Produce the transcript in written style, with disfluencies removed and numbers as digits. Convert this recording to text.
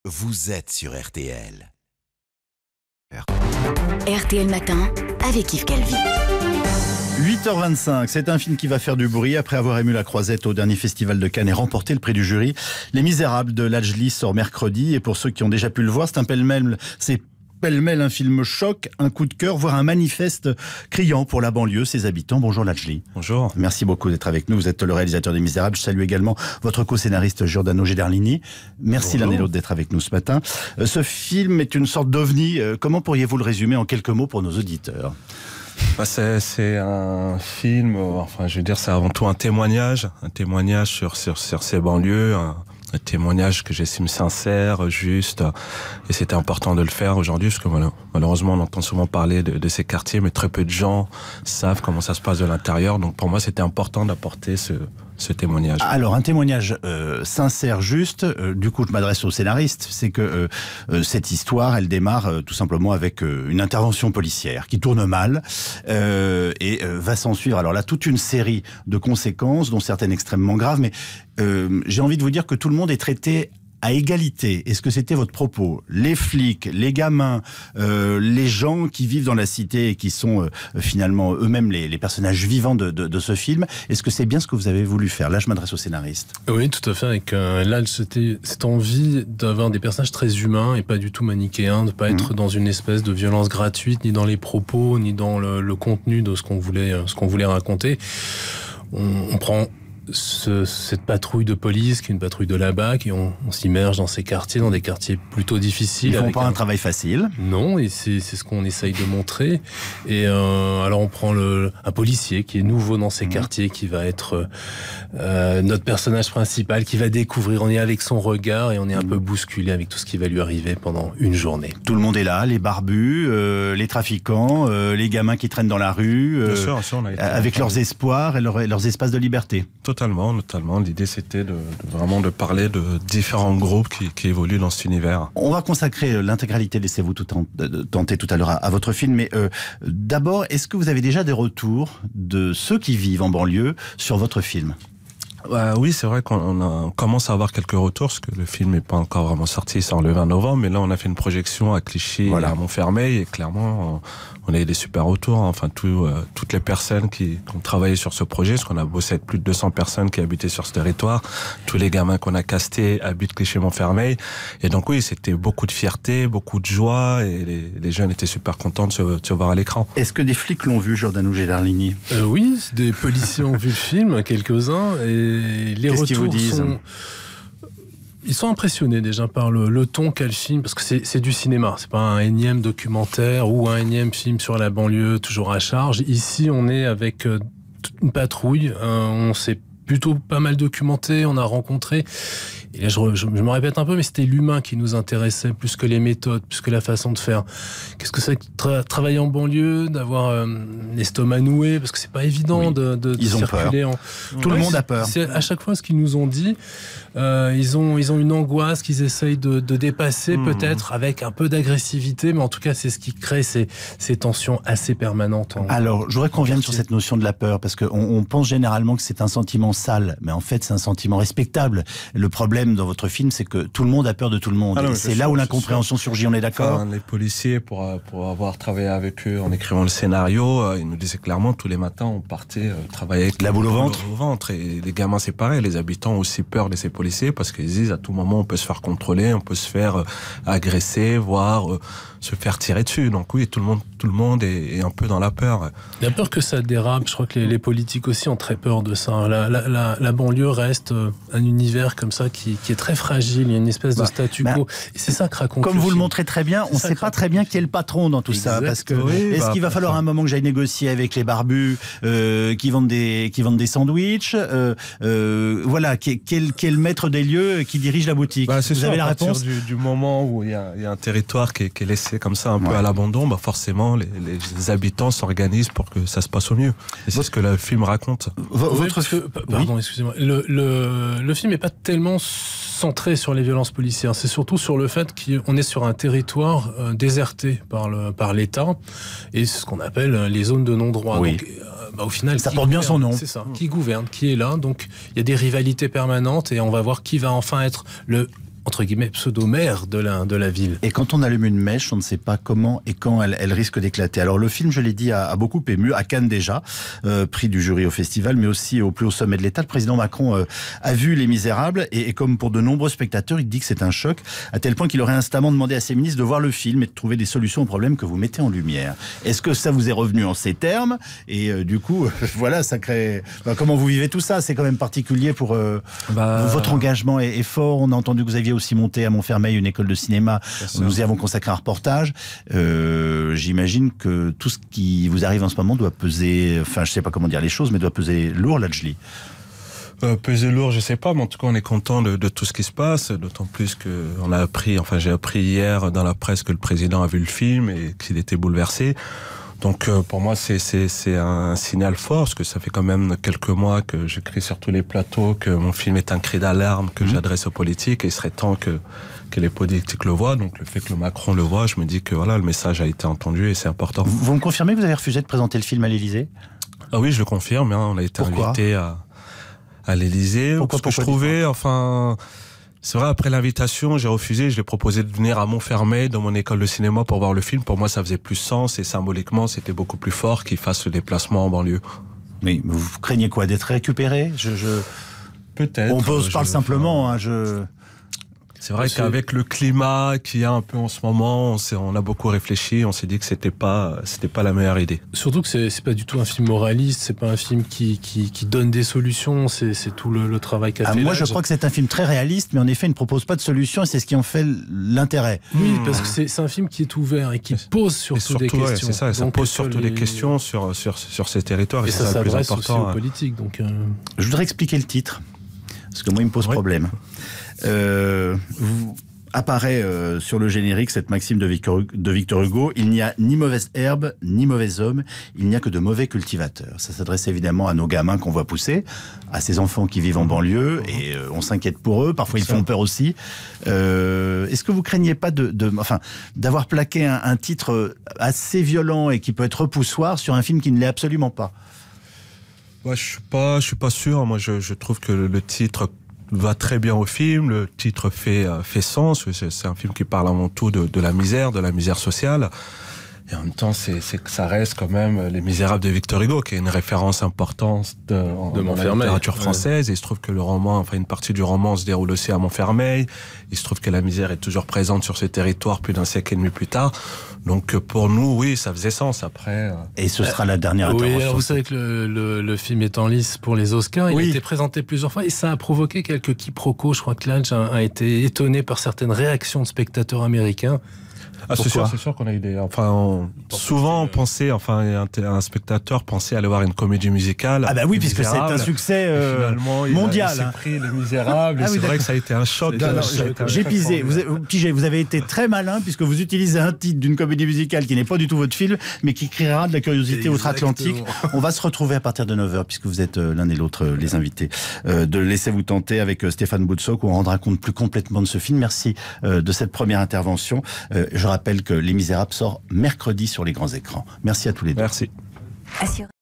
Vous êtes sur RTL. RTL Matin, avec Yves Calvi. 8h25, c'est un film qui va faire du bruit après avoir ému la croisette au dernier festival de Cannes et remporté le prix du jury. Les Misérables de Lajli sort mercredi et pour ceux qui ont déjà pu le voir, c'est pêle-mêle un film choc, un coup de cœur, voire un manifeste criant pour la banlieue, ses habitants. Bonjour Lajli. Bonjour. Merci beaucoup d'être avec nous. Vous êtes le réalisateur des Misérables. Je salue également votre co-scénariste Giordano Gederlini. Merci l'un et l'autre d'être avec nous ce matin. Ce film est une sorte d'ovni. Comment pourriez-vous le résumer en quelques mots pour nos auditeurs ? C'est un film, je veux dire, c'est avant tout un témoignage sur ces banlieues, un témoignage que j'estime sincère, juste, et c'était important de le faire aujourd'hui, parce que malheureusement on entend souvent parler de ces quartiers, mais très peu de gens savent comment ça se passe de l'intérieur, donc pour moi c'était important d'apporter ce témoignage. Alors un témoignage sincère, juste, du coup je m'adresse au scénariste, c'est que cette histoire elle démarre tout simplement avec une intervention policière qui tourne mal et va s'en suivre alors là toute une série de conséquences dont certaines extrêmement graves, mais j'ai envie de vous dire que tout le monde est traité à égalité. Est-ce que c'était votre propos ? Les flics, les gamins, les gens qui vivent dans la cité et qui sont finalement eux-mêmes les personnages vivants de ce film, est-ce que c'est bien ce que vous avez voulu faire ? Là, je m'adresse au scénariste. Oui, tout à fait. Avec là, c'était cette envie d'avoir des personnages très humains et pas du tout manichéens, de pas être dans une espèce de violence gratuite, ni dans les propos, ni dans le contenu de ce qu'on voulait raconter. On prend cette patrouille de police qui est une patrouille de la BAC et on s'immerge dans ces quartiers, dans des quartiers plutôt difficiles. Ils font pas un travail facile. Non, et c'est ce qu'on essaye de montrer. Et alors on prend un policier qui est nouveau dans ces quartiers, qui va être notre personnage principal, qui va découvrir. On est avec son regard et on est un peu bousculé avec tout ce qui va lui arriver pendant une journée. Tout le monde est là, les barbus, les trafiquants, les gamins qui traînent dans la rue, avec leurs espoirs et leurs espaces de liberté. Totalement. L'idée, c'était vraiment de parler de différents groupes qui évoluent dans cet univers. On va consacrer l'intégralité, laissez-vous tenter tout à l'heure à votre film, mais d'abord, est-ce que vous avez déjà des retours de ceux qui vivent en banlieue sur votre film ? Oui, c'est vrai qu'on commence à avoir quelques retours, parce que le film n'est pas encore vraiment sorti, il sort le 20 novembre, mais là on a fait une projection à Clichy et à Montfermeil, et clairement on a eu des super retours, enfin toutes les personnes qui ont travaillé sur ce projet, parce qu'on a bossé avec plus de 200 personnes qui habitaient sur ce territoire, tous les gamins qu'on a castés habitent Clichy-Montfermeil, et donc oui, c'était beaucoup de fierté, beaucoup de joie, et les jeunes étaient super contents de se voir à l'écran. Est-ce que des flics l'ont vu, Giordano Gederlini ? Oui, des policiers ont vu le film, quelques-uns, et les Qu'est-ce qu'ils vous disent ? Ils sont impressionnés déjà par le ton qu'a le film, parce que c'est du cinéma, c'est pas un énième documentaire ou un énième film sur la banlieue toujours à charge. Ici, on est avec une patrouille, on s'est plutôt pas mal documenté, on a rencontré. Et là, je me répète un peu, mais c'était l'humain qui nous intéressait, plus que les méthodes, plus que la façon de faire. Qu'est-ce que c'est que travailler en banlieue, d'avoir l'estomac noué, parce que c'est pas évident de circuler. Tout le monde a peur. C'est à chaque fois ce qu'ils nous ont dit. Ils ont une angoisse qu'ils essayent de dépasser, peut-être avec un peu d'agressivité, mais en tout cas, c'est ce qui crée ces tensions assez permanentes. Alors, je voudrais qu'on vienne sur cette notion de la peur, parce qu'on pense généralement que c'est un sentiment sale, mais en fait, c'est un sentiment respectable. Le problème dans votre film, c'est que tout le monde a peur de tout le monde. C'est là où l'incompréhension surgit, on est d'accord ? Les policiers, pour avoir travaillé avec eux en écrivant le scénario, ils nous disaient clairement, tous les matins, on partait travailler avec la boule au ventre. Et les gamins, c'est pareil, les habitants ont aussi peur de ces policiers, parce qu'ils disent, à tout moment, on peut se faire contrôler, on peut se faire agresser, voire se faire tirer dessus. Donc oui, tout le monde est un peu dans la peur. Il y a peur que ça dérape. Je crois que les politiques aussi ont très peur de ça. La banlieue reste un univers comme ça qui est très fragile. Il y a une espèce de statu quo. Et c'est ça que raconte. Comme vous le montrez très bien, on ne sait pas très bien qui est le patron dans tout ça. Parce que est-ce qu'il va falloir un moment que j'aille négocier avec les barbus qui vendent des sandwichs voilà, qui est le maître des lieux qui dirige la boutique. Vous avez la réponse du moment où il y a un territoire qui est laissé comme ça un peu à l'abandon, forcément les habitants s'organisent pour que ça se passe au mieux. Et c'est ce que le film raconte. Excusez-moi. Le film n'est pas tellement centré sur les violences policières. C'est surtout sur le fait qu'on est sur un territoire déserté par l'État et ce qu'on appelle les zones de non-droit. Oui. Donc, au final, ça porte bien son nom. C'est ça. Qui gouverne, qui est là. Donc, il y a des rivalités permanentes et on va voir qui va enfin être entre guillemets, pseudo-maire de la ville. Et quand on allume une mèche, on ne sait pas comment et quand elle risque d'éclater. Alors le film, je l'ai dit, a beaucoup ému, à Cannes déjà, prix du jury au festival, mais aussi au plus haut sommet de l'État. Le président Macron a vu Les Misérables, et comme pour de nombreux spectateurs, il dit que c'est un choc, à tel point qu'il aurait instamment demandé à ses ministres de voir le film et de trouver des solutions aux problèmes que vous mettez en lumière. Est-ce que ça vous est revenu en ces termes? Et du coup, voilà, ça crée... comment vous vivez tout ça? C'est quand même particulier pour... Votre engagement est fort. On a entendu que vous aviez aussi monté à Montfermeil une école de cinéma. Nous y avons consacré un reportage. J'imagine que tout ce qui vous arrive en ce moment doit peser, enfin je sais pas comment dire les choses, mais doit peser lourd, Ladjli. Peser lourd, je sais pas, mais en tout cas on est content de tout ce qui se passe, d'autant plus que j'ai appris hier dans la presse que le président a vu le film et qu'il était bouleversé. Donc pour moi c'est un signal fort, parce que ça fait quand même quelques mois que je crie sur tous les plateaux que mon film est un cri d'alarme que j'adresse aux politiques, et il serait temps que les politiques le voient. Donc le fait que le Macron le voit, je me dis que voilà, le message a été entendu et c'est important. Vous me confirmez que vous avez refusé de présenter le film à l'Élysée? Ah oui, je le confirme, hein, on a été invité à l'Élysée. Parce que je trouvais, c'est vrai, après l'invitation, j'ai refusé, je l'ai proposé de venir à Montfermeil, dans mon école de cinéma, pour voir le film. Pour moi, ça faisait plus sens, et symboliquement, c'était beaucoup plus fort qu'il fasse le déplacement en banlieue. Mais vous craignez quoi? D'être récupéré? Peut-être. On se parle simplement, C'est vrai qu'avec le climat qu'il y a un peu en ce moment, on a beaucoup réfléchi, on s'est dit que c'était pas la meilleure idée. Surtout que c'est pas du tout un film moraliste, c'est pas un film qui donne des solutions, c'est tout le travail qu'a fait. Moi, je crois que c'est un film très réaliste, mais en effet, il ne propose pas de solution, et c'est ce qui en fait l'intérêt. Oui, parce que c'est un film qui est ouvert et qui pose surtout des questions. Ouais, c'est ça, ça pose surtout des questions sur ces territoires, et c'est ça le plus important. Aussi aux politiques. Donc, Je voudrais expliquer le titre, parce que moi, il me pose problème. Apparaît sur le générique cette maxime de Victor Hugo: il n'y a ni mauvaise herbe ni mauvais homme, il n'y a que de mauvais cultivateurs. Ça s'adresse évidemment à nos gamins qu'on voit pousser, à ces enfants qui vivent en banlieue, et on s'inquiète pour eux, parfois ils font peur aussi. Est-ce que vous craignez pas d'avoir plaqué un titre assez violent et qui peut être repoussoir sur un film qui ne l'est absolument pas? Ouais, je suis pas sûr. Moi, je trouve que le titre va très bien au film, le titre fait sens, c'est un film qui parle avant tout de la misère sociale, et en même temps ça reste quand même Les Misérables de Victor Hugo, qui est une référence importante dans la littérature française, et il se trouve que le roman, une partie du roman se déroule aussi à Montfermeil, il se trouve que la misère est toujours présente sur ce territoire plus d'un siècle et demi plus tard. Donc pour nous, oui, ça faisait sens après. Et ce sera la dernière intervention. Oui, alors vous savez que le film est en lice pour les Oscars. Il a été présenté plusieurs fois et ça a provoqué quelques quiproquos. Je crois que Lange a été étonné par certaines réactions de spectateurs américains. Ah, c'est sûr qu'on a eu des... souvent on pensait, un spectateur pensait aller voir une comédie musicale. Ah bah oui, puisque c'est un succès mondial. Il s'est pris Les Misérables, et c'est vrai que ça a été un choc. J'ai pisé. Vous avez été très malin, puisque vous utilisez un titre d'une comédie musicale qui n'est pas du tout votre film, mais qui créera de la curiosité outre-Atlantique. On va se retrouver à partir de 9h, puisque vous êtes l'un et l'autre les invités de Laissez-vous tenter avec Stéphane Boutsock, où on rendra compte plus complètement de ce film. Merci de cette première intervention. Je rappelle que Les Misérables sort mercredi sur les grands écrans. Merci à tous les deux. Merci.